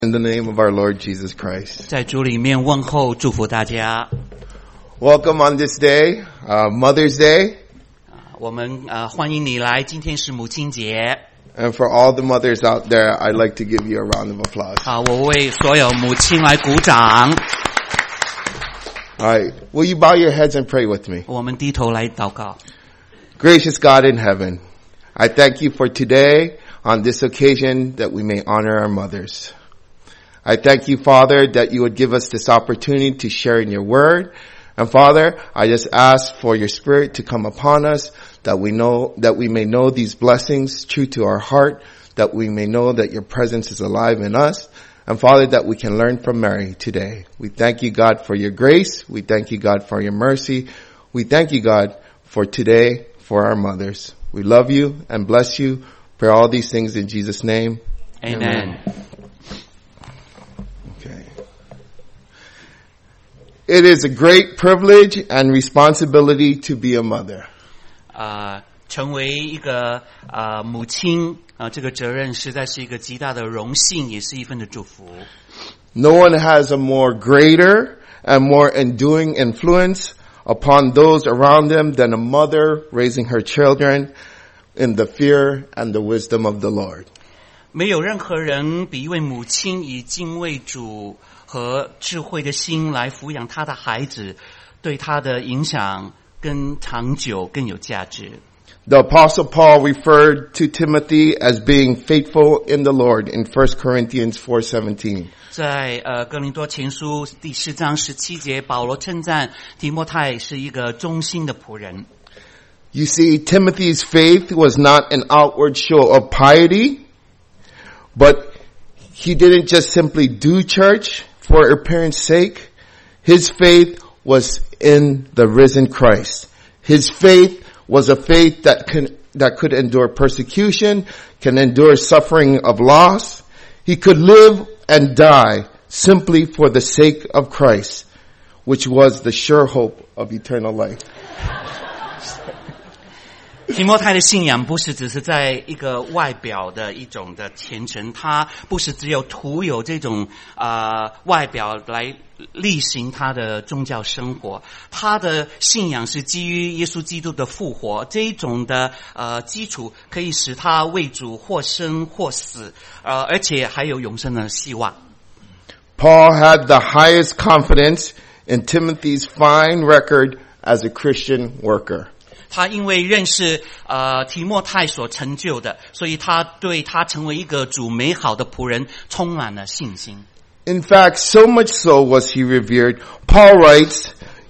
In the name of our Lord Jesus Christ. 在主里面问候祝福大家。 Welcome on this day, Mother's Day. 我们欢迎你来，今天是母亲节。 And for all the mothers out there, I'd like to give you a round of applause. 我为所有母亲来鼓掌。 All right. Will you bow your heads and pray with me? 我们低头来祷告。 Gracious God in heaven, I thank you for today on this occasion that we may honor our mothers. I thank you, Father, that you would give us this opportunity to share in your word. And Father, I just ask for your spirit to come upon us, that we may know these blessings true to our heart, that we may know that your presence is alive in us. And Father, that we can learn from Mary today. We thank you, God, for your grace. We thank you, God, for your mercy. We thank you, God, for today, for our mothers. We love you and bless you. Pray all these things in Jesus' name. Amen. Okay. It is a great privilege and responsibility to be a mother. 成为一个母亲这个责任实在是一个极大的荣幸，也是一份的祝福。 No one has a more greater and more enduring influence upon those around them than a mother raising her children in the fear and the wisdom of the Lord. 没有任何人比一位母亲以敬畏主和智慧的心来抚养他的孩子，对他的影响更长久、更有价值。 The Apostle Paul referred to Timothy as being faithful in the Lord in 1 Corinthians 4:17. 在哥林多前书第4章17节，保罗称赞提摩太是一个忠心的仆人。 You see, Timothy's faith was not an outward show of piety, but he didn't just simply do church for appearance sake. His faith was in the risen Christ. His faith was a faith that could endure persecution, can endure suffering of loss. He could live and die simply for the sake of Christ, which was the sure hope of eternal life. 提摩太的信仰不是只是在一个外表的一种的虔诚，他不是只有徒有这种外表来例行他的宗教生活，他的信仰是基于耶稣基督的复活，这一种的基础可以使他为主或生或死，而且还有永生的希望。 Paul had the highest confidence in Timothy's fine record as a Christian worker. 他因为认识提摩太所成就的，所以他对他成为一个主美好的仆人充满了信心。 In fact, so much so was he revered. Paul writes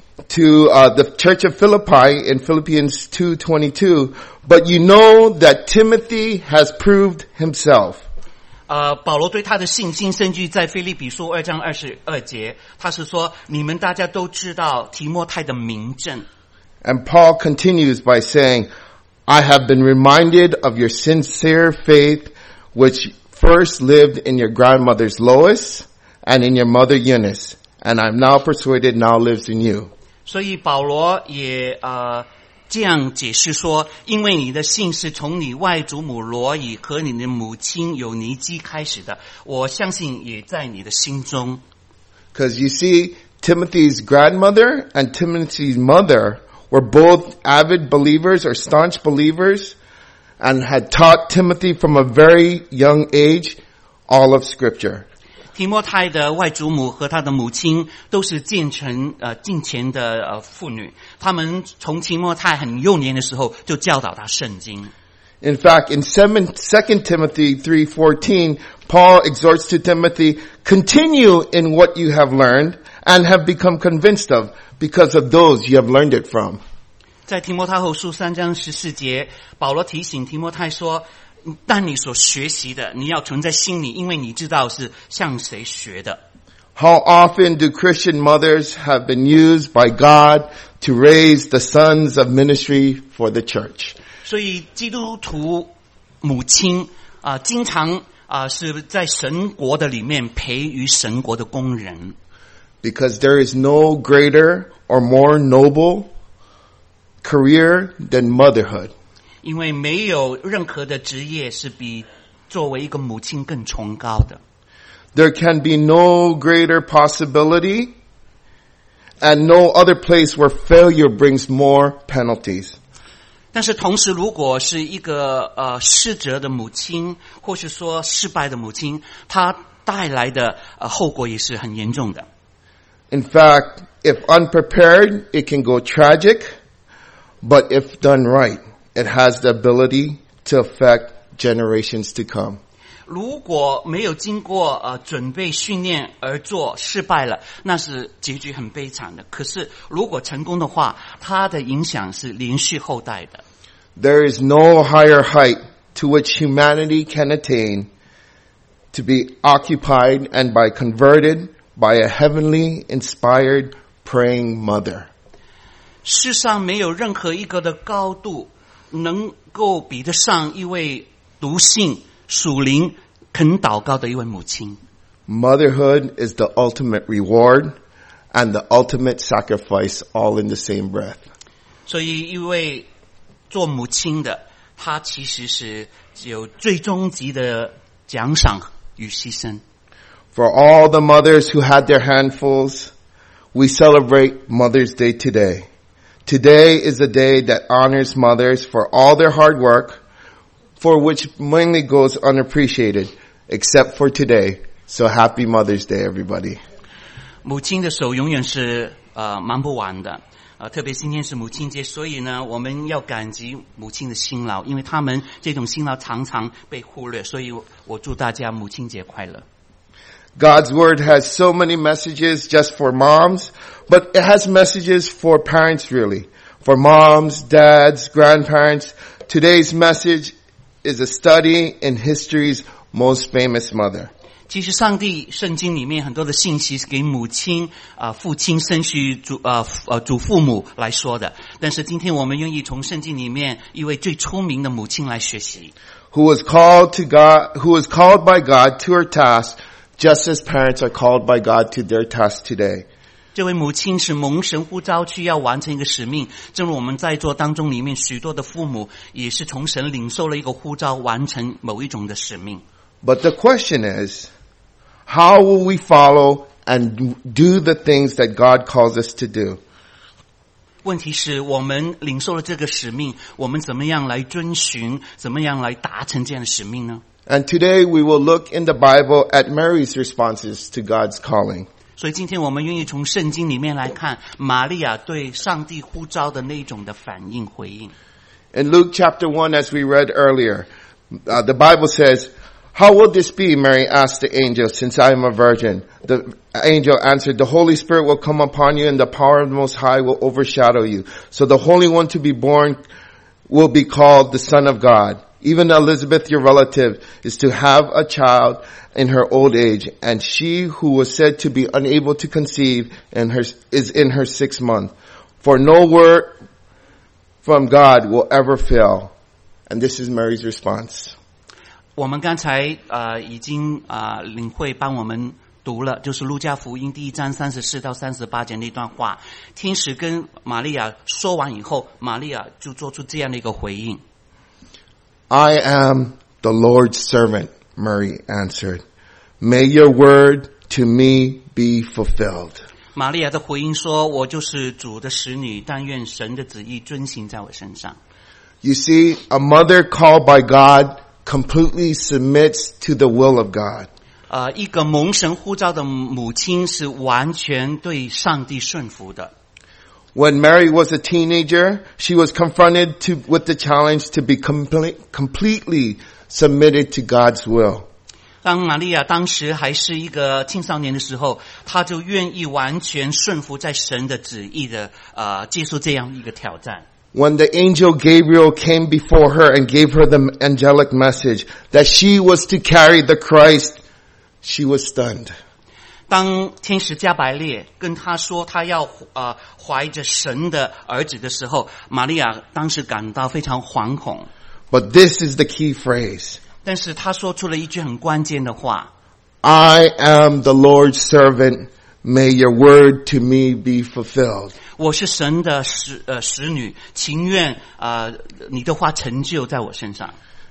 to the church of Philippi in Philippians 2:22, "But you know that Timothy has proved himself." 保罗对他的信心深具在腓立比书2章22节，他是说你们大家都知道提摩太的名证。 And Paul continues by saying, "I have been reminded of your sincere faith, which first lived in your grandmother's Lois and in your mother Eunice, and I'm now persuaded now lives in you." 所以保罗也这样解释说，因为你的信是从你外祖母罗以和你的母亲有尼基开始的，我相信也在你的心中。 Because you see, Timothy's grandmother and Timothy's mother were both avid believers or staunch believers and had taught Timothy from a very young age all of Scripture. 提摩太的外祖母和他的母亲都是敬虔的妇女，他们从提摩太很幼年的时候就教导他圣经。 In fact, in 2 Timothy 3:14, Paul exhorts to Timothy, "Continue in what you have learned and have become convinced of, because of those you have learned it from." 在提摩太后书3章14节，保罗提醒提摩太说，但你所学习的，你要存在心里，因为你知道是向谁学的。 How often do Christian mothers have been used by God to raise the sons of ministry for the church? 所以基督徒母亲经常是在神国的里面培育神国的工人。 Because there is no greater or more noble career than motherhood. 因为没有任何的职业是比作为一个母亲更崇高的。 There can be no greater possibility and no other place where failure brings more penalties. 但是同时，如果是一个失责的母亲，或是说失败的母亲，她带来的后果也是很严重的。 In fact, if unprepared, it can go tragic, but if done right, it has the ability to affect generations to come. 如果没有经过准备训练而做，失败了，那是结局很悲惨的。可是如果成功的话，它的影响是连续后代的。 There is no higher height to which humanity can attain to be occupied and by converted by a heavenly inspired praying mother. 世上没有任何一个的高度能够比得上一位笃信属灵肯祷告的一位母亲。 Motherhood is the ultimate reward and the ultimate sacrifice all in the same breath. 所以一位做母亲的，她其实是有最终极的奖赏与牺牲。 For all the mothers who had their handfuls, we celebrate Mother's Day today. Today is a day that honors mothers for all their hard work, for which mainly goes unappreciated, except for today. So happy Mother's Day, everybody. 母亲的手永远是忙不完的，特别今天是母亲节，所以呢，我们要感激母亲的辛劳，因为他们这种辛劳常常被忽略，所以我祝大家母亲节快乐。 God's Word has so many messages just for moms, but it has messages for parents really. For moms, dads, grandparents, today's message is a study in history's most famous mother. 其实上帝圣经里面很多的信息是给母亲父亲生育祖父母来说的，但是今天我们愿意从圣经里面一位最出名的母亲来学习。 Who was called by God to her task, just as parents are called by God to their task today. 这位母亲是蒙神呼召去要完成一个使命，正如我们在座当中里面许多的父母也是从神领受了一个呼召，完成某一种的使命。 But the question is, how will we follow and do the things that God calls us to do? 问题是我们领受了这个使命，我们怎么样来遵循，怎么样来达成这样的使命呢？ And today we will look in the Bible at Mary's responses to God's calling. 所以今天我们愿意从圣经里面来看玛利亚对上帝呼召的那种的反应回应。 In Luke chapter 1, as we read earlier, the Bible says, "How will this be?" Mary asked the angel, "since I am a virgin." The angel answered, "The Holy Spirit will come upon you and the power of the Most High will overshadow you. So the Holy One to be born will be called the Son of God. Even Elizabeth, your relative, is to have a child in her old age, and she who was said to be unable to conceive is in her 6th month. For no word from God will ever fail." And this is Mary's response. 我们刚才已经领会帮我们读了，就是路加福音第1章34到38节那段话。天使跟玛利亚说完以后，玛利亚就做出这样的一个回应。 "I am the Lord's servant," Mary answered. "May your word to me be fulfilled." 玛利亚的回应说：“我就是主的使女，但愿神的旨意遵行在我身上。” You see, a mother called by God completely submits to the will of God. 一个蒙神呼召的母亲是完全对上帝顺服的。 When Mary was a teenager, she was confronted with the challenge to be completely submitted to God's will. 当玛利亚当时还是一个青少年的时候，她就愿意完全顺服在神的旨意的接受这样一个挑战。 When the angel Gabriel came before her and gave her the angelic message that she was to carry the Christ, she was stunned. 当天使加百列跟她说她要怀着神的儿子的时候，玛利亚当时感到非常惶恐。 But this is the key phrase. 但是她说出了一句很关键的话 I am the Lord's servant. May your word to me be fulfilled. 我是神的使女，情愿你的话成就在我身上。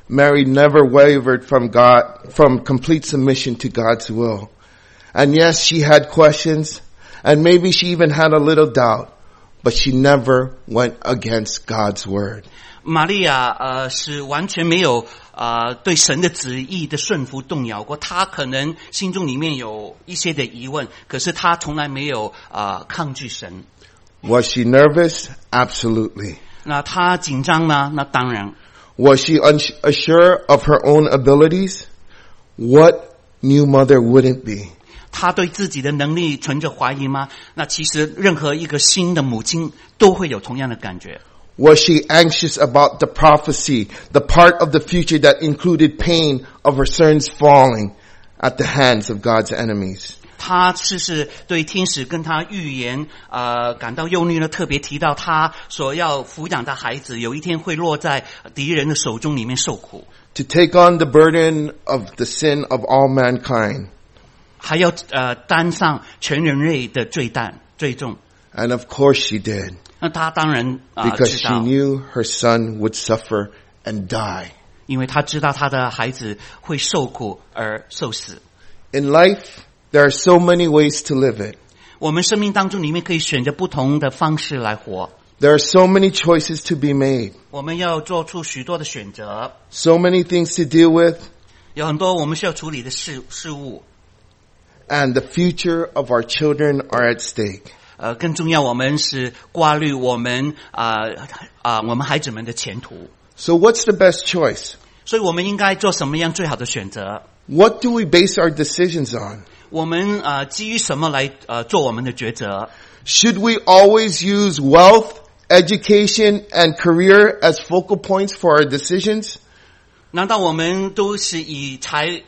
Mary never wavered from complete submission to God's will. And yes, she had questions, and maybe she even had a little doubt, but she never went against God's word. 玛利亚是完全没有对神的旨意的顺服动摇过，她可能心中里面有一些的疑问，可是她从来没有抗拒神。 Was she nervous? Absolutely. 那她紧张吗？那当然。 Was she unsure of her own abilities? What new mother wouldn't be? 她对自己的能力存着怀疑吗？那其实任何一个新的母亲都会有同样的感觉。 Was she anxious about the prophecy, the part of the future that included pain of her sons falling at the hands of God's enemies? 他是对天使跟他预言感到忧虑呢，特别提到他所要抚养的孩子有一天会落在敌人的手中里面受苦。 To take on the burden of the sin of all mankind. 还要担上全人类的罪重。 And of course she did. 那他当然 because 知道 she knew her son would suffer and die. 因为他知道他的孩子会受苦而受死。 In life, there are so many ways to live it. 我们生命当中里面可以选择不同的方式来活。 There are so many choices to be made. 我们要做出许多的选择。 So many things to deal with. 有很多我们需要处理的事物。 And the future of our children are at stake. 更重要，我们是挂虑我们我们孩子们的前途。 So what's the best choice? 所以我们应该做什么样最好的选择？ What do we base our decisions on? 我们基于什么来做我们的抉择？ Should we always use wealth, education, and career as focal points for our decisions? 难道我们都是以财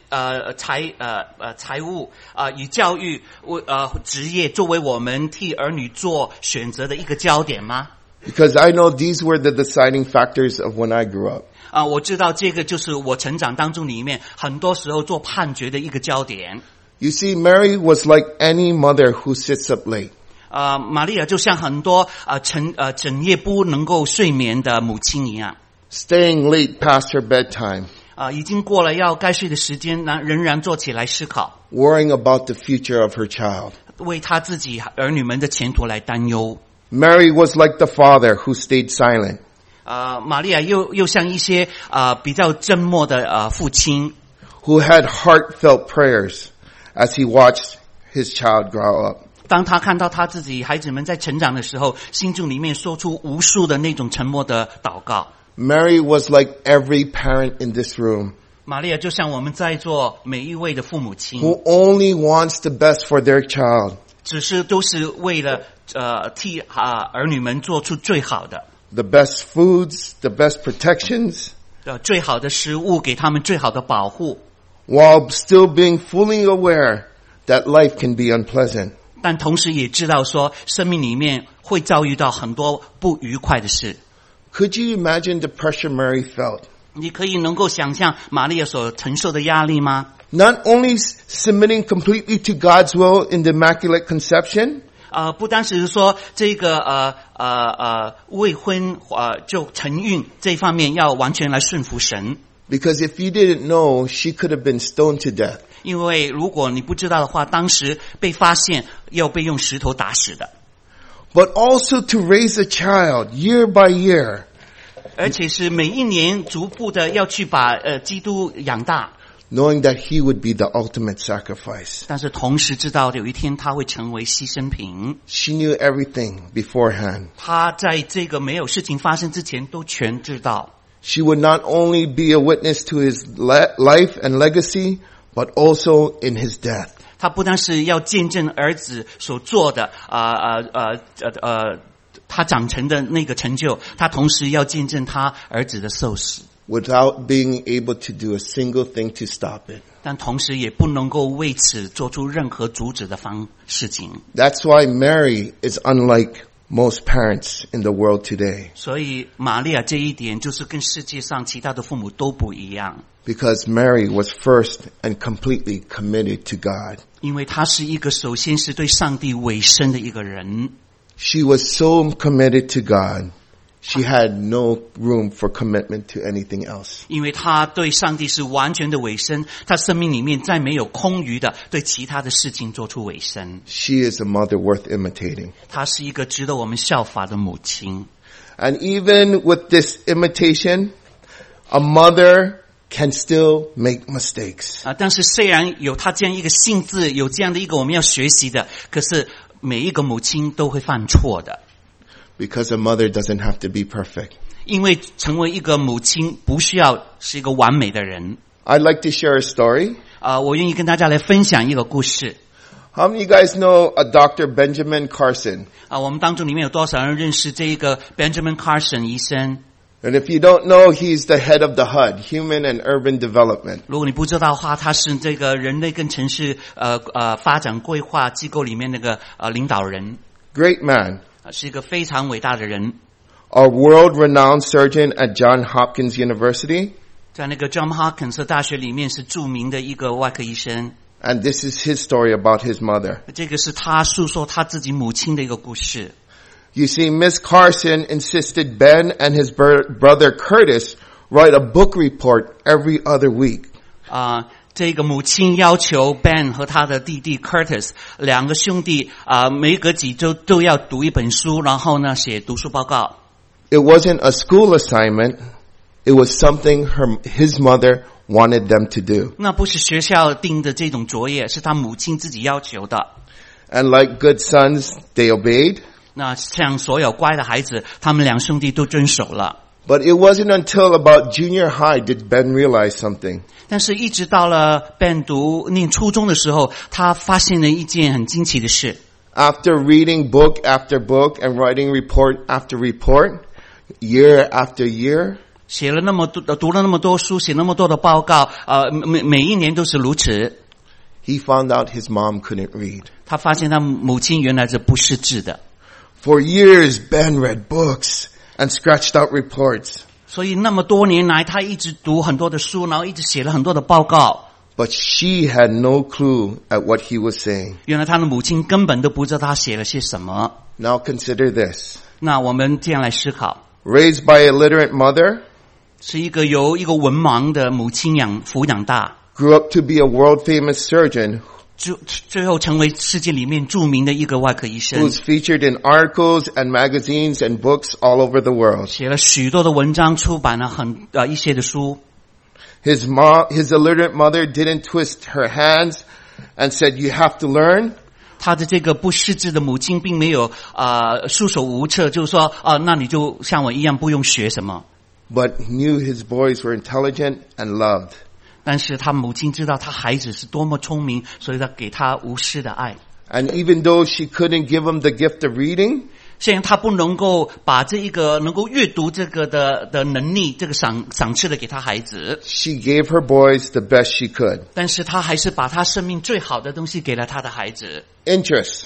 务以教育职业作为我们替儿女做选择的一个焦点吗？ Because I know these were the deciding factors of when I grew up. 我知道这个就是我成长当中里面很多时候做判决的一个焦点。 You see, Mary was like any mother who sits up late. 玛利亚就像很多整夜不能够睡眠的母亲一样。 Staying late past her bedtime. 已经过了要该睡的时间，仍然坐起来思考。 Worrying about the future of her child. 为他自己儿女们的前途来担忧。 Mary was like the father who stayed silent. 玛利亚又像一些比较沉默的父亲。 Who had heartfelt prayers as he watched his child grow up. 当他看到他自己孩子们在成长的时候，心中里面说出无数的那种沉默的祷告。 Mary was like every parent in this room. 玛利亚就像我们在座每一位的父母亲 Who only wants the best for their child. 只是都是为了替儿女们做出最好的 The best foods, the best protections. 最好的食物，给他们最好的保护 While still being fully aware that life can be unpleasant. 但同时也知道说生命里面会遭遇到很多不愉快的事。 Could you imagine the pressure Mary felt? 你可以能够想象玛利亚所承受的压力吗？ Not only submitting completely to God's will in the Immaculate Conception, 不单是说这个未婚就承孕这方面要完全来顺服神。 because if you didn't know, she could have been stoned to death. 因为如果你不知道的话，当时被发现要被用石头打死的。 But also to raise a child year by year. 而且是每一年逐步的要去把基督养大。 Knowing that he would be the ultimate sacrifice. 但是同时知道有一天他会成为牺牲品。 She knew everything beforehand. 他在这个没有事情发生之前都全知道。 She would not only be a witness to his life and legacy, but also in his death. 他不单是要见证儿子所做的他长成的那个成就，他同时要见证他儿子的受死。 Without being able to do a single thing to stop it. 但同时也不能够为此做出任何阻止的事情。 That's why Mary is unlike most parents in the world today. 所以玛利亚这一点就是跟世界上其他的父母都不一样。 Because Mary was first and completely committed to God. 因为她是一个首先是对上帝委身的一个人。 She was so committed to God. She had no room for commitment to anything else. 因为他对上帝是完全的委身，他生命里面再没有空余的对其他的事情做出委身。 She is a mother worth imitating. 她是一个值得我们效法的母亲。 And even with this imitation, a mother can still make mistakes. 但是虽然有她这样一个性质，有这样的一个我们要学习的，可是每一个母亲都会犯错的。 Because a mother doesn't have to be perfect. 因为成为一个母亲不需要是一个完美的人。 I'd like to share a story. 我愿意跟大家来分享一个故事。 How many of you guys know a Dr. Benjamin Carson? 我们当中里面有多少人认识这一个 Benjamin Carson 医生？ And if you don't know, he's the head of the HUD, Human and Urban Development. 如果你不知道的话，他是这个人类跟城市发展规划机构里面那个领导人。 Great man. 是一个非常伟大的人。 A world-renowned surgeon at Johns Hopkins University. 在那个 Johns Hopkins 大学里面是著名的一个外科医生。 And this is his story about his mother. 这个是他诉说他自己母亲的一个故事。 You see, Miss Carson insisted Ben and his brother Curtis write a book report every other week. 这个母亲要求 Ben 和他的弟弟 Curtis 两个兄弟每隔几周都要读一本书，然后呢写读书报告。 It wasn't a school assignment. It was something his mother wanted them to do. 那不是学校定的这种作业，是他母亲自己要求的。 And like good sons, they obeyed. 那像所有乖的孩子，他们两兄弟都遵守了。 But it wasn't until about junior high did Ben realize something. 但是一直到了 Ben 念初中的时候，他发现了一件很惊奇的事。 After reading book after book and writing report after report, year after year, 读了那么多书，写那么多的报告，每一年都是如此。 He found out his mom couldn't read. 他发现他母亲原来是不识字的。 For years, Ben read books and scratched out reports. 所以那么多年来，他一直读很多的书，然后一直写了很多的报告。 But she had no clue at what he was saying. 原来他的母亲根本都不知道他写了些什么。 Now consider this. 那我们这样来思考。 Raised by a literate mother, 是一个由一个文盲的母亲抚养大。 grew up to be a world-famous surgeon, 最后成为世界里面著名的一个外科医生。 who's featured in articles and magazines and books all over the world. 写了许多的文章，出版了一些的书。 His illiterate mother didn't twist her hands and said, "You have to learn." 他的这个不识字的母亲并没有束手无策，就是说那你就像我一样不用学什么。 But knew his boys were intelligent and loved. 但是他母亲知道他孩子是多么聪明，所以他给他无私的爱。 And even though she couldn't give him the gift of reading, 虽然他不能够把这一个能够阅读这个的能力，这个赏赐的给他孩子， she gave her boys the best she could. 但是他还是把他生命最好的东西给了他的孩子。 Interest,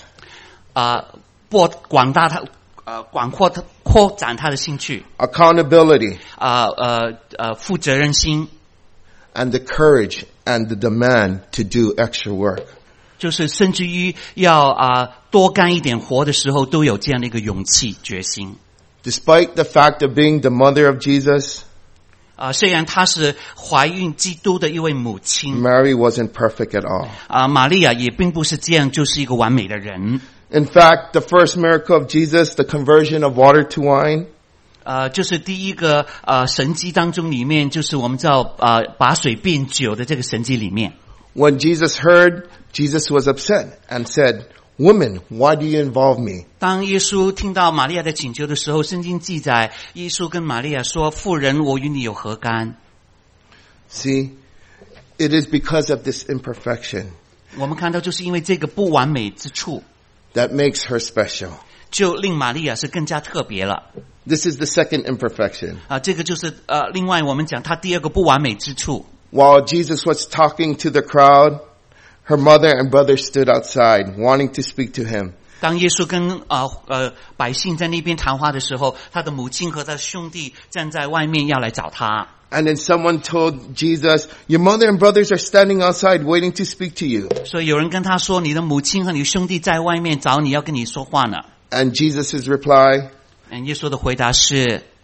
扩展他的兴趣。 accountability, 负责任心。 and the courage and the demand to do extra work. 就是甚至于要多干一点活的时候，都有这样的一个勇气决心。 Despite the fact of being the mother of Jesus, 虽然她是怀孕基督的一位母亲， Mary wasn't perfect at all. 玛利亚也并不是这样，就是一个完美的人。 In fact, the first miracle of Jesus, the conversion of water to wine, 就是第一个神迹当中里面，就是我们知道把水变酒的这个神迹里面。 when Jesus heard, Jesus was upset and said, "Woman, why do you involve me?" 当耶稣听到玛利亚的请求的时候，圣经记载，耶稣跟玛利亚说：“妇人，我与你有何干？” See, it is because of this imperfection 我们看到，就是因为这个不完美之处， that makes her special. 就令玛利亚是更加特别了。 This is the second imperfection. 这个就是另外我们讲他第二个不完美之处。 While Jesus was talking to the crowd, her mother and brother stood outside, wanting to speak to him. 当耶稣跟百姓在那边谈话的时候，他的母亲和他的兄弟站在外面要来找他。 And then someone told Jesus, "Your mother and brothers are standing outside waiting to speak to you." 所以有人跟他说：“你的母亲和你的兄弟在外面找你，要跟你说话呢。” And Jesus' reply, 耶稣的回答是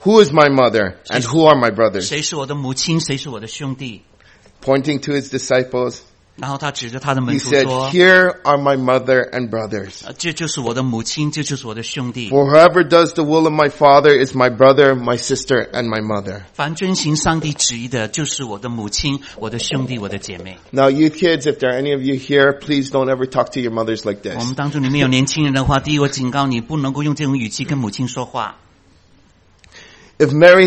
Who is my mother and who are my brothers? 谁是我的母亲，谁是我的兄弟？ Pointing to his disciples, 然后他指着他的门 he 徒 said, 说 Here are my mother and brothers. 这就是我的母亲，这就是我的兄弟。 For whoever does the will of my Father is my brother, my sister, and my mother. 凡遵行上帝旨意的，就是我的母亲、我的兄弟、我的姐妹。 Now, you kids, if there are any of you here, please don't ever talk to your mothers like 我们 this. 当中里面有年轻人的话，第一，我警告你，不能够用这种语气跟母亲说话。 If Mary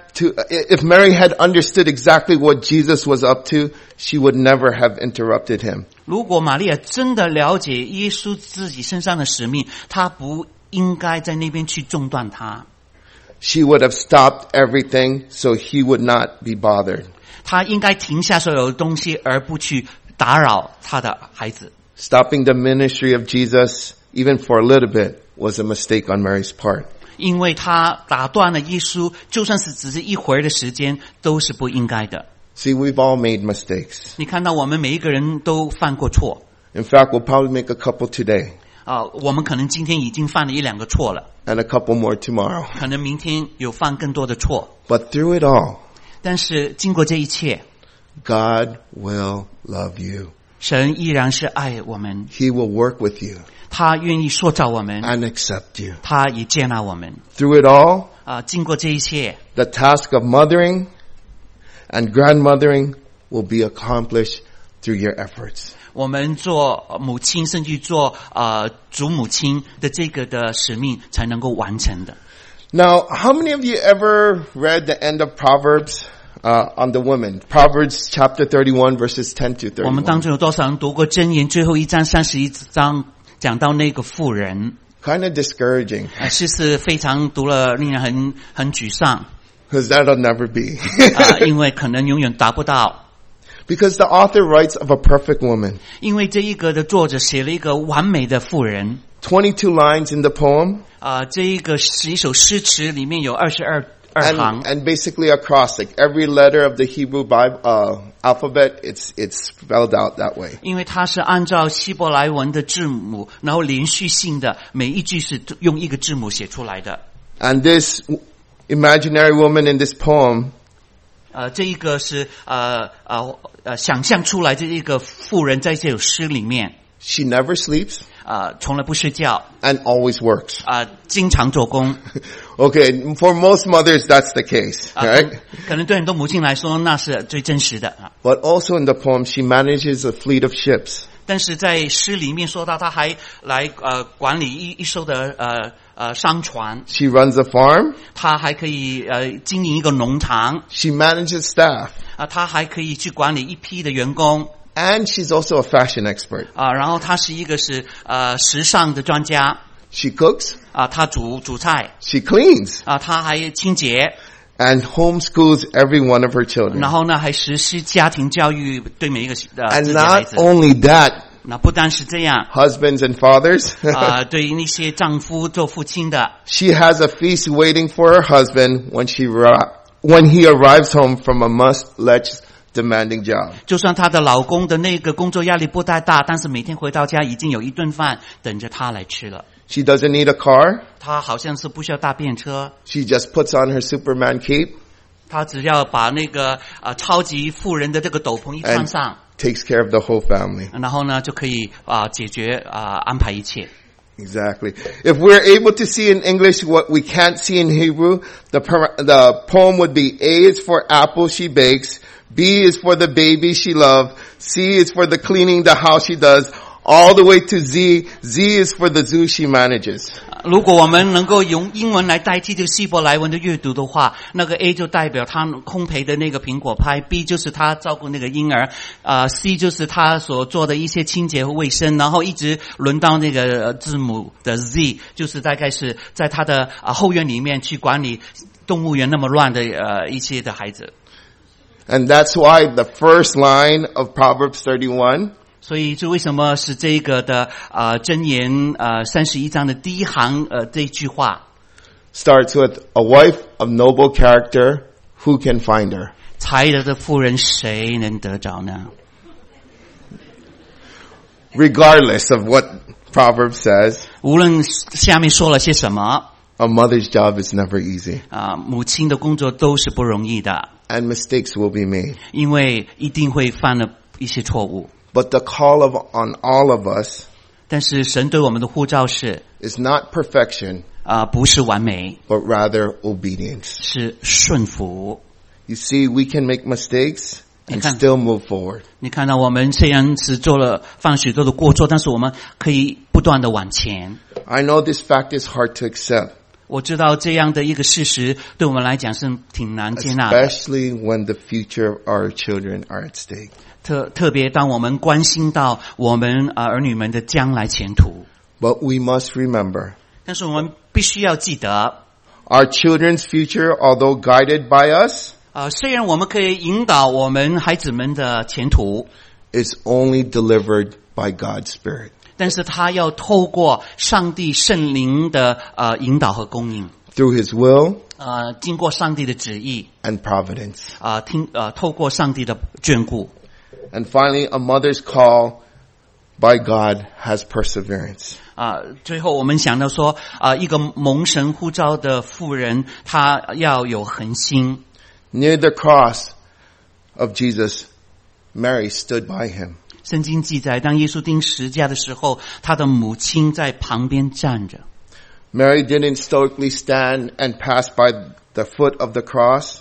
had understood exactly what Jesus was up to, she would never have interrupted him. 如果玛利亚真的了解耶稣自己身上的使命，她不应该在那边去中断他。 She would have stopped everything so he would not be bothered. 她应该停下所有的东西，而不去打扰她的孩子。 Stopping the ministry of Jesus, even for a little bit, was a mistake on Mary's part. 因为他打断了耶稣，就算是只是一会儿的时间，都是不应该的。 See, we've all made mistakes. 你看到我们每一个人都犯过错 In fact, we'll probably make a couple today 我们可能今天已经犯了一两个错了， and a couple more tomorrow. 可能明天有犯更多的错。 But through it all, 但是经过这一切， God will love you. 神依然是爱我们， He will work with you 他愿意塑造我们， and accept you. 他也接纳我们。 Through it all, 经过这一切， the task of mothering and grandmothering will be accomplished through your efforts. 我们做母亲，甚至做祖母亲的这个的使命才能够完成的。 Now, how many of you ever read the end of Proverbs on the women? Proverbs chapter 31 verses 10 to 我们当 31. 中有多少人读过箴言最后一章31章，讲到那个妇人， Kind of discouraging 是非常读了令人很沮丧 because that'll never be. 因为可能永远达不到。 Because the author writes of a perfect woman. 因为这一个的作者写了一个完美的妇人， 22 lines in the poem 这一个是一首诗词，里面有22行。 and basically acrostic. Every letter of the Hebrew Bible alphabet, it's spelled out that way. 因为它是按照希伯来文的字母，然后连续性的，每一句是用一个字母写出来的。 And this imaginary woman in this poem, 这一个是想象出来这一个妇人在这首诗里面， she never sleeps 从来不睡觉， and always works. 经常做工。 Okay, for most mothers, that's the case, right? 可能对很多母亲来说，那是最真实的。 But also in the poem, she manages a fleet of ships. 但是在诗里面说到，他还来管理一艘的商船， She runs a farm. 他还可以经营一个农场， She manages staff. 他还可以去管理一批的员工。 And she's also a fashion expert. 然后他是一个时尚的专家。 She cooks. 他煮菜。 She cleans. 他还清洁。 And homeschools every one of her children. 然后呢，还实施家庭教育，对每一个自己的孩 And 子。 not only that, 那不单是这样， husbands and fathers, 对于那些丈夫做父亲的， she has a feast waiting for her husband when he arrives home from a much-less demanding job. 就算她的老公的那个工作压力不太大，但是每天回到家已经有一顿饭等着她来吃了。 She doesn't need a car. 她好像是不需要搭便车， She just puts on her Superman cape 她只要把那个超级富人的这个斗篷一穿上， takes care of the whole family. 然后呢就可以解决安排一切。 Exactly. If we're able to see in English what we can't see in Hebrew, the poem would be A is for apple she bakes, B is for the baby she loves, C is for the cleaning the house she does, all the way to Z. Z is for the zoo she manages. 如果我们能够用英文来代替这个希伯来文的阅读的话，那个 A 就代表他烘焙的那个苹果派， B 就是他照顾那个婴儿，C 就是他所做的一些清洁和卫生，然后一直轮到那个字母的 Z， 就是大概是在他的后院里面去管理动物园那么乱的一些的孩子。 And that's why the first line of Proverbs 31 所以这为什么是这个的箴言31章的第一行这句话 starts with a wife of noble character, who can find her? 才德的妇人谁能得着呢？ Regardless of what Proverbs says, 无论下面说了些什么， A mother's job is never easy. 母亲的工作都是不容易的， And mistakes will be made. 因为一定会犯了一些错误。 But the call on all of us 但是神对我们的呼召是 is not perfection, 不是完美， but rather obedience. 是顺服。 You see, we can make mistakes and 你看。 still move forward. 你看到我们虽然是犯了许多的过错，但是我们可以不断的往前。 I know this fact is hard to accept, 我知道这样的一个事实对我们来讲是挺难接纳的， especially when the future of our children are at stake. 特别当我们关心到我们儿女们的将来前途。 But we must remember, 但是我们必须要记得， our children's future, although guided by us, 虽然我们可以引导我们孩子们的前途， is only delivered by God's Spirit. 但是他要透过上帝圣灵的引导和供应， Through His will 经过上帝的旨意， and providence. 透过上帝的眷顾。 And finally, a mother's call by God has perseverance. 最后我们想到说，一个蒙神呼召的妇人，她要有恒心。 Near the cross of Jesus, Mary stood by Him. 圣经记载，当耶稣钉十架的时候，他的母亲在旁边站着。 Mary didn't stoically stand and pass by the foot of the cross.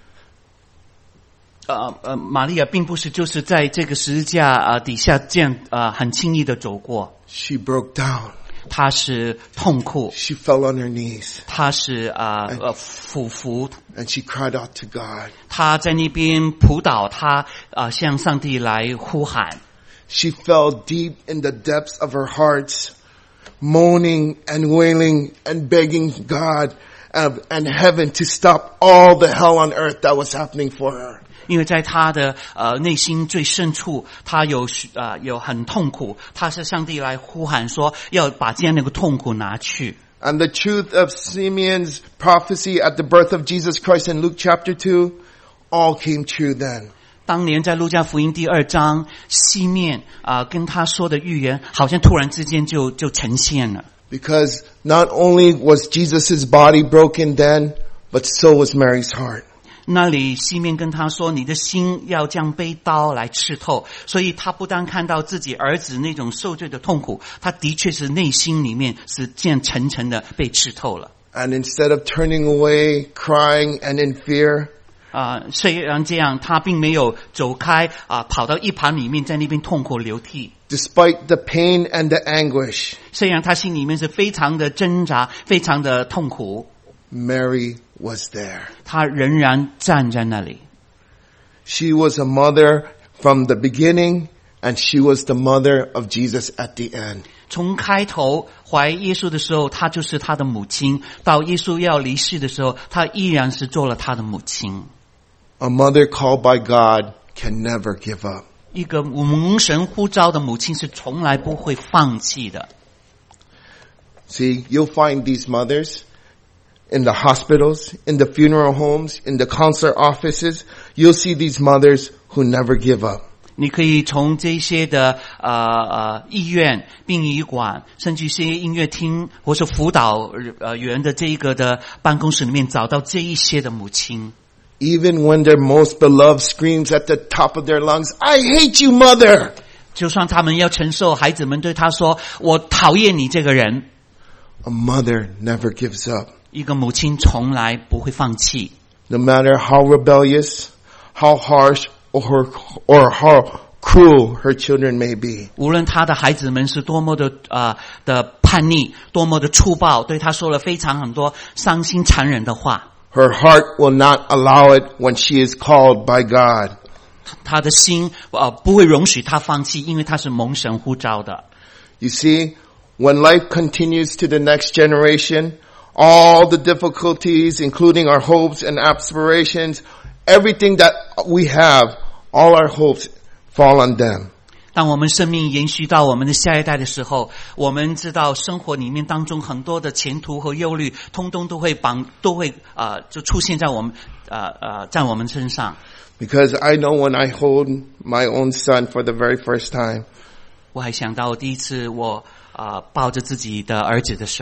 玛利亚并不是就是在这个十字架底下这样很轻易的走过， She broke down. 她是痛苦， She fell on her knees 她是俯伏， and she cried out to God. 她在那边扑倒，她向上帝来呼喊。 She fell deep in the depths of her hearts, moaning and wailing and begging God and heaven to stop all the hell on earth that was happening for her. 因为在他的内心最深处，他有很痛苦，他是上帝来呼喊说要把这样的一个痛苦拿去。 And the truth of Simeon's prophecy at the birth of Jesus Christ in Luke chapter 2 all came true then. 当年在路加福音第2章，西面跟他说的预言，好像突然之间就呈现了。 Because not only was Jesus' body broken then, but so was Mary's heart. 那里西面跟他说，你的心要将被刀来刺透，所以他不但看到自己儿子那种受罪的痛苦，他的确是内心里面是这样层层的被刺透了。 And instead of turning away, crying and in fear, 虽然这样，他并没有走开跑到一旁里面，在那边痛哭流涕。 despite the pain and the anguish, 虽然他心里面是非常的挣扎，非常的痛苦， Mary was there. 他仍然站在那里。 She was a mother from the beginning, and she was the mother of Jesus at the end. 从开头怀耶稣的时候，她就是他的母亲；到耶稣要离世的时候，她依然是做了他的母亲。 A mother called by God can never give up. 一个蒙神呼召的母亲是从来不会放弃的。 See, you'll find these mothers in the hospitals, in the funeral homes, in the consular offices. You'll see these mothers who never give up. 你可以从这些的医院、殡仪馆，甚至一些音乐厅或是辅导员的这一个的办公室里面找到这一些的母亲。 Even when their most beloved screams at the top of their lungs, "I hate you, mother!" 就算他们要承受孩子们对他说，我讨厌你这个人。 A mother never gives up. 一个母亲从来不会放弃。 No matter how rebellious, how harsh, or how cruel her children may be. 无论他的孩子们是多么的叛逆，多么的粗暴，对他说了非常很多伤心残忍的话。 Her heart will not allow it when she is called by God. 他的心不会容许他放弃，因为他是蒙神呼召的。 You see, when life continues to the next generation, all the difficulties, including our hopes and aspirations, everything that we have, all our hopes fall on them. 当我们生命延续到我们的下一代的时候，我们知道生活里面当中很多的前途和忧虑，通通都会就出现在我们在我们身上。 Because I know when I hold my own son for the very first time, 我还想到第一次我抱着自己的儿子的时候，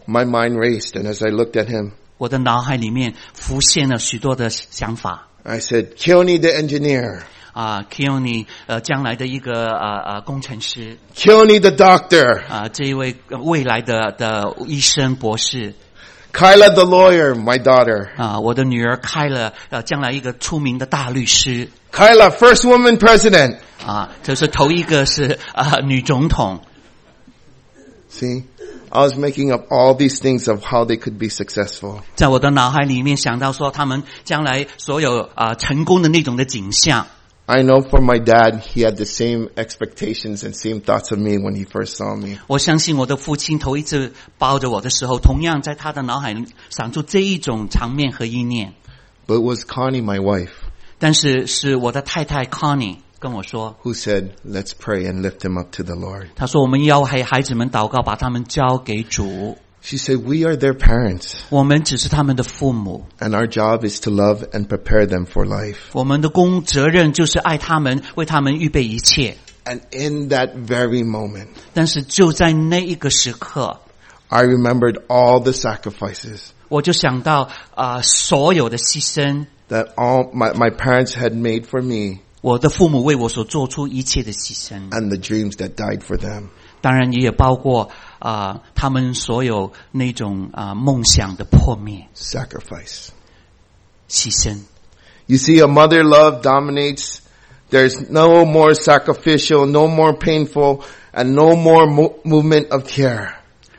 My mind raced, and as I looked at him, 我的脑海里面浮现了许多的想法。 I said, Keone the engineer, Keone 将来的一个工程师， Keone the doctor, 这一位未来的医生博士， Kyla the lawyer, my daughter, 我的女儿开了将来一个出名的大律师， Kyla, first woman president. 就是头一个是女总统。 See, I was making up all these things of how they could be successful. 在我的脑海里面想到说他们将来所有成功的那种的景象。 I know for my dad, he had the same expectations and same thoughts of me when he first saw me. 我相信我的父亲头一次抱着我的时候，同样在他的脑海里闪出这一种场面和意念。 But it was Connie, my wife, 但是是我的太太 Connie 跟我说， who said, let's pray and lift him up to the Lord. 她说我们要为孩子们祷告，把他们交给主。 She said, we are their parents, 我们只是他们的父母， and our job is to love and prepare them for life. 我们的责任就是爱他们，为他们预备一切。 And in that very moment, 但是就在那一个时刻， I remembered all the sacrifices 我就想到所有的牺牲， that all my parents had made for me 我的父母为我所做出一切的牺牲， and the dreams that died for them. 当然也包括他们所有那种梦想的破灭、 Sacrifice. 牺牲。 You see, a mother love dominates. There's no more sacrificial, no more painful, and no more movement of care.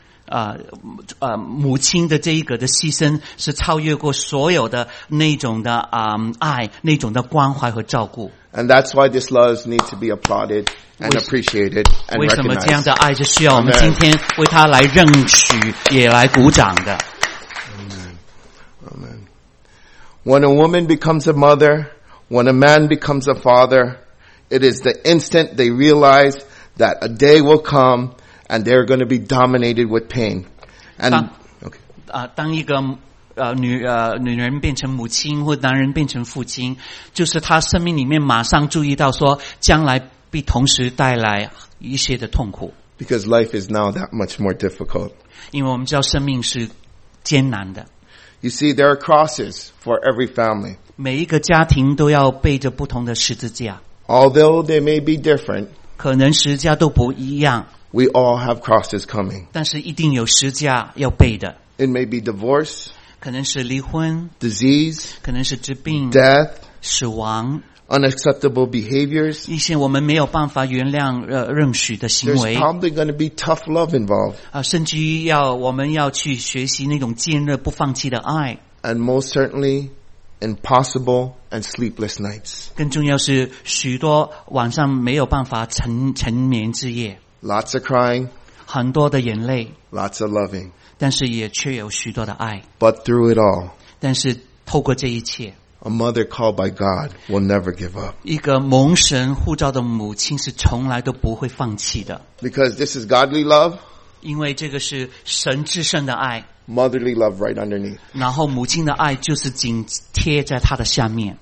母亲的这一个的牺牲是超越过所有的那种的爱，那种的关怀和照顾。 And that's why this love needs to be applauded and appreciated and 为什么这样 recognized. 的爱是需要我们今天为他来认许，也来鼓掌的？ Amen. When a woman becomes a mother, when a man becomes a father, it is the instant they realize that a day will come and they're going to be dominated with pain. And okay. 当一个女人变成母亲，或男人变成父亲，就是他生命里面马上注意到说，将来必同时带来一些的痛苦。 Because life is now that much more difficult. 因为我们知道生命是艰难的， You see, there are crosses for every family. 每一个家庭都要背着不同的十字架， Although they may be different, 可能十字架都不一样， we all have crosses coming. 但是一定有十字架要背的。 It may be divorce, 可能是离婚， disease, 可能是疾病、 death, 死亡， unacceptable behaviors. 一些我们没有办法原谅、认许的行 There's 为。 probably going to be tough love involved. 甚至于我们要去学习那种坚韧不放弃的爱。 And most certainly, impossible and sleepless nights. 更重要是许多晚上没有办法沉眠之夜， Lots of crying, 很多的眼泪， lots of loving. 但是也却有许多的爱。 But through it all, 但是透过这一切， a mother called by God will never give up. 一个蒙神呼召的母亲是从来都不会放弃的， Because this is godly love, 因为这个是神至圣的爱， motherly love right underneath. 然后母亲的爱就是紧贴在她的下面。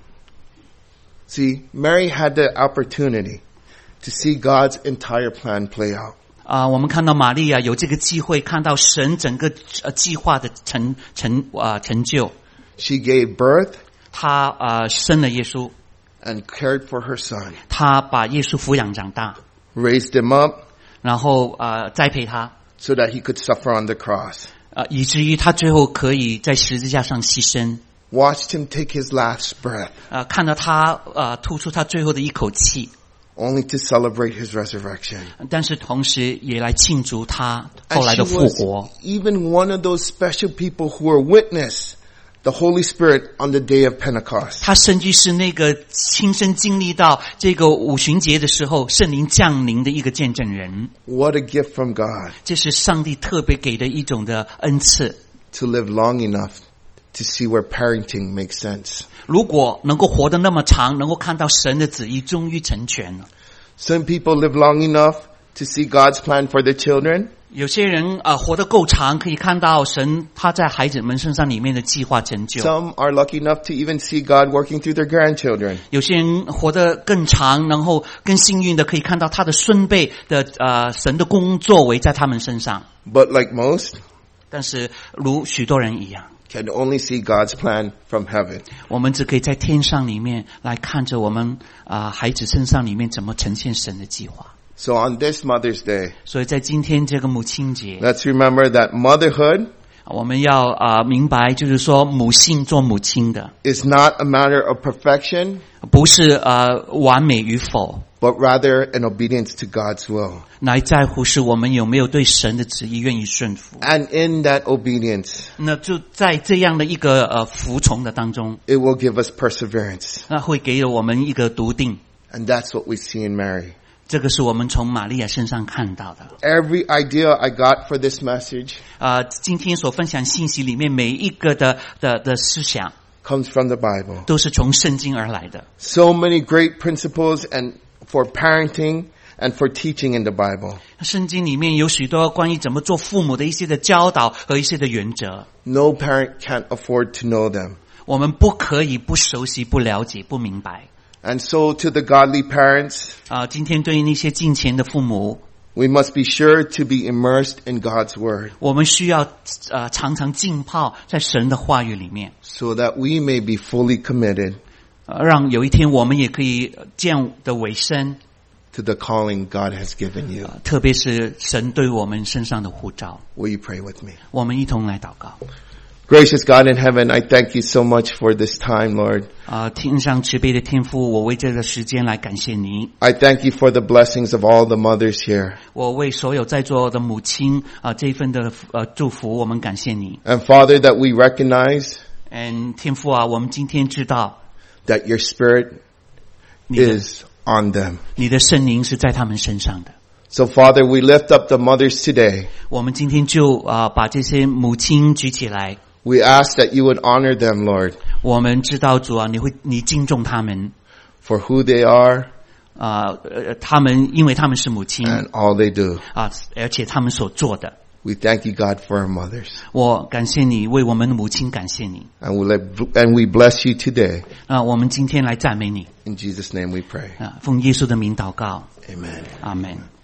See, Mary had the opportunity to see God's entire plan play out. 我们看到玛利亚有这个机会看到神整个计划的成就。 She gave birth 她生了耶稣， and cared for her son, 她把耶稣抚养长大， raised him up 然后栽培他， so that he could suffer on the cross, 以至于他最后可以在十字架上牺牲。 watched him take his last breath, 看到他吐出他最后的一口气， only to celebrate his resurrection. 但是同时也来庆祝他后 And 来 she 的复 was 活。 even one of those special people who were witness the Holy Spirit on the day of Pentecost. 他甚至是那个亲身经历到这个五旬节的时候圣灵降临的一个见证人。 What a gift from God 这是上帝特别给的一种的恩赐。 to live long enough to see where parenting makes sense. 如果能够活得那么长，能够看到神的旨意终于成全了。 Some people live long enough to see God's plan for their children. 有些人活得够长，可以看到神他在孩子们身上里面的计划成就。 Some are lucky enough to even see God working through their grandchildren. 有些人活得更长，然后更幸运的可以看到他的孙辈的神的工作为在他们身上。 But like most, 但是如许多人一样， can only see God's plan from heaven. 我们只可以在天上里面来看着我们孩子身上里面怎么呈现神的计划。 So on this Mother's Day, 所以在今天这个母亲节， let's remember that motherhood 我们要明白，就是说母性做母亲的 is not a matter of perfection, 不是完美与否， but rather an obedience to God's will. 来在乎是我们有没有对神的旨意愿意顺服。 And in that obedience, 那就在这样的一个服从的当中， it will give us perseverance. 那会给我们一个笃定。 And that's what we see in Mary. 这个是我们从玛利亚身上看到的。 Every idea I got for this message 今天所分享信息里面每一个的思想 comes from the Bible. 都是从圣经而来的。 So many great principles and for parenting and for teaching in the Bible. 圣经里面有许多关于怎么做父母的一些的教导和一些的原则， No parent can afford to know them. 我们不可以不熟悉、不了解、不明白。 And so to the godly parents, 今天对于那些敬虔的父母， we must be sure to be immersed in God's Word 我们需要常常浸泡在神的话语里面， so that we may be fully committed 让有一天我们也可以这样的委身， to the calling God has given you. 特别是神对我们身上的呼召。 Will you pray with me? 我们一同来祷告。 Gracious God in heaven, I thank you so much for this time, Lord. 天上慈悲的天父，我为这个时间来感谢你。 I thank you for the blessings of all the mothers here. 我为所有在座的母亲这一份的祝福，我们感谢你。 And Father, that we recognize 天父我们今天知道 that your Spirit 你的 is on them. 你的圣灵是在他们身上的。 So Father, we lift up the mothers today. 我们今天就把这些母亲举起来。 We ask that you would honor them, Lord, 我们知道主你敬重他们， for who they are 因为他们是母亲 and all they do. 而且他们所做的。 We thank you, God, for our mothers. 我感谢你，为我们的母亲感谢你。 And we bless you today. 我们今天来赞美你。 In Jesus' name we pray. 奉耶稣的名祷告。 Amen. 阿们。